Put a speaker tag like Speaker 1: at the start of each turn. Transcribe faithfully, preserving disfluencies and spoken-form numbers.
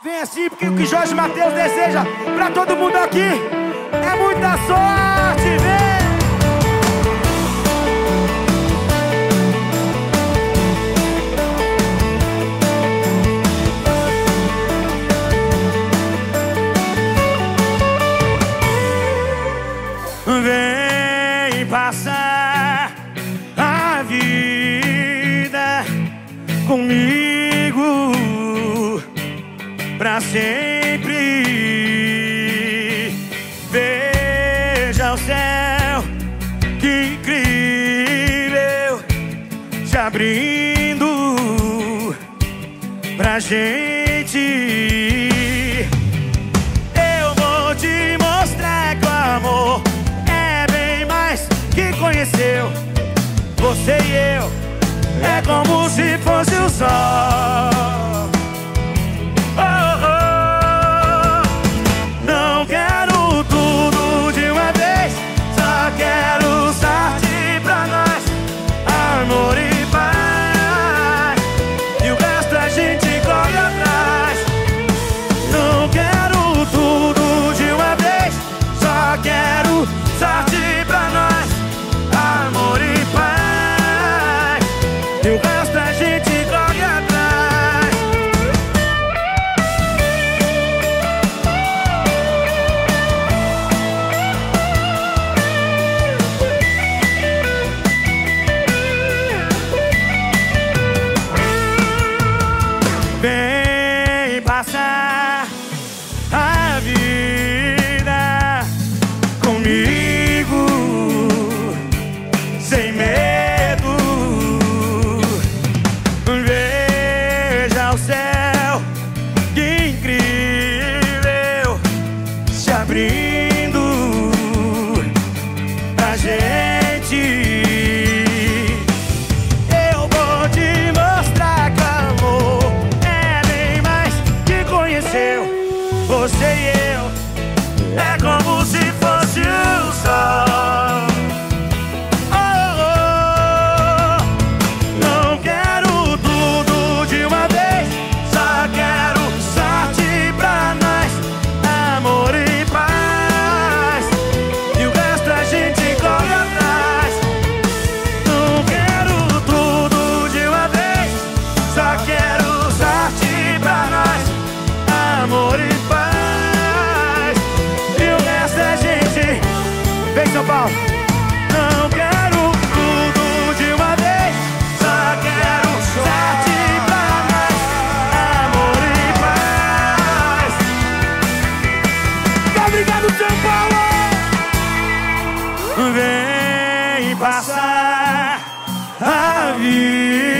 Speaker 1: Vem assim, porque o que Jorge Mateus deseja pra todo mundo aqui é muita sorte, vem! Vem passar a vida comigo pra sempre. Veja o céu, que incrível, se abrindo pra gente. Eu vou te mostrar que o amor é bem mais que conheceu. Você e eu é como se fosse o sol. Amor e paz, e o resto a gente corre atrás. Não quero tudo de uma vez, só quero sorte pra nós. Amor e paz, e o resto a gente corre atrás. Vem passar a vida comigo, sem medo. Veja o céu, que incrível, se abrindo pra gente. Eu vou te mostrar que amor você e eu é como se fosse o sol. Oh, oh, oh. Não quero tudo de uma vez, só quero sorte pra nós. Amor e paz, e o resto a gente corre atrás. Não quero tudo de uma vez, só quero sorte pra nós. Amor e São Paulo. Não quero tudo de uma vez, só quero sorte pra nós. Amor e paz. Obrigado, São Paulo. Vem passar a vida